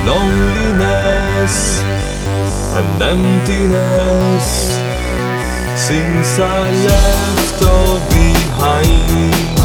loneliness and emptiness since I left all behind.